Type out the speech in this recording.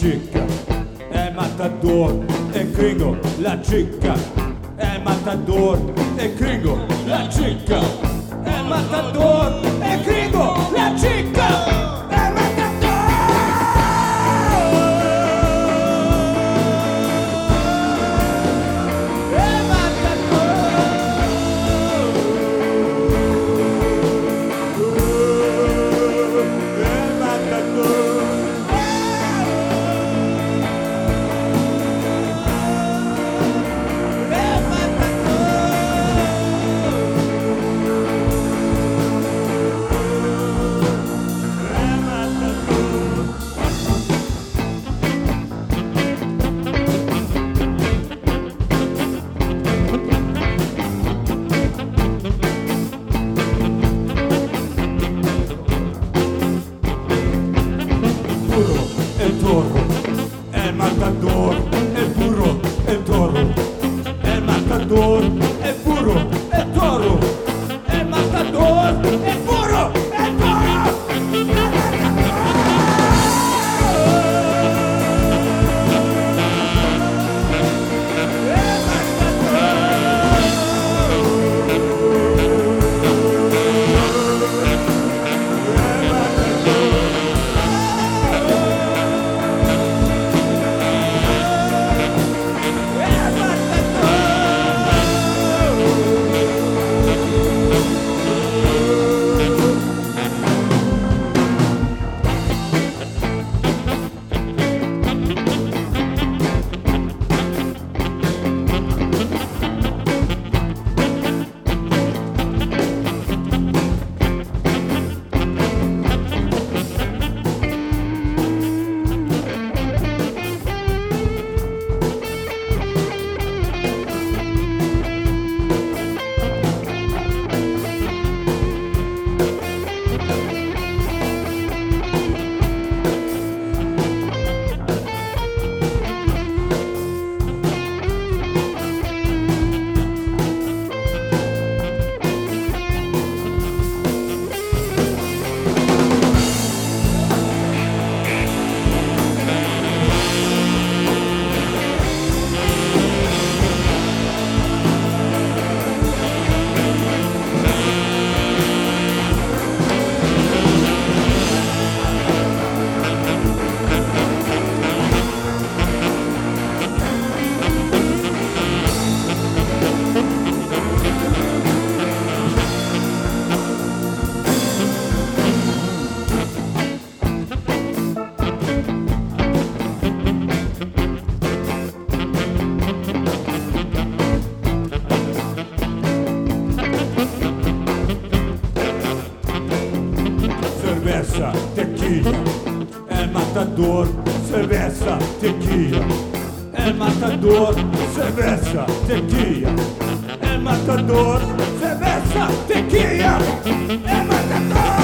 chica, el matador, el gringo, la chica, el matador, el gringo, la chica, el matador, el gringo, la chica. El toro, el matador, el burro, el toro, el matador, el burro, el toro, el matador, el burro, el toro. Cerveza, tequila, el matador, cerveza, tequila, el matador, cerveza, tequila, el matador, cerveza, tequila, el matador.